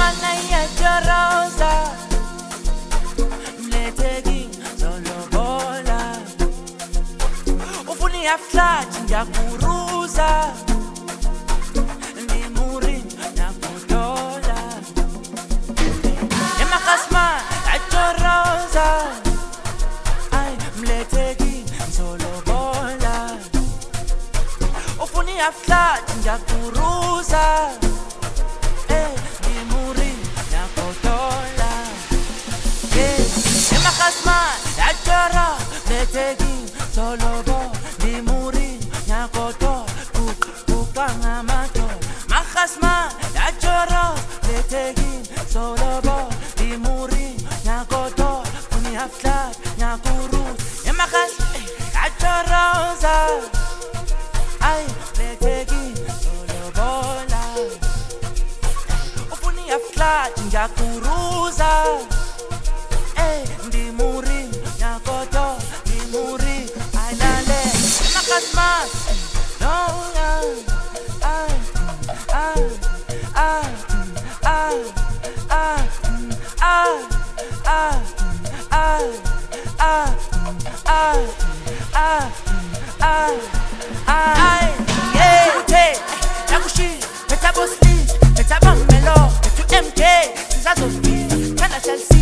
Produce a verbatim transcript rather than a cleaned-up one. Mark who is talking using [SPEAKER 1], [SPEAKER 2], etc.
[SPEAKER 1] umfana iyatoroza mletheki zolobola ufuna i-half-clutch ngiyakuruza ndimuri nakudola emakasman atoroza ay mletheki zolobola ufuna i-half-clutch ngiyakuruza Taking solo bo di muri nyakoto kukanga mato makasma la choro le taking solo bo di muri nyakoto uni hafla nyakuru emakas la choroza ay le taking solo bola ufuni hafla nyakuruza eh di muri nyakoto Mas, no, ah, ah, ah, ah, ah, ah, ah, ah, ah, ah, ah, ah, yeah, okay. Nakushi, metabosli, metabamelo, metu M K, Zazofi, Kana Chelsea.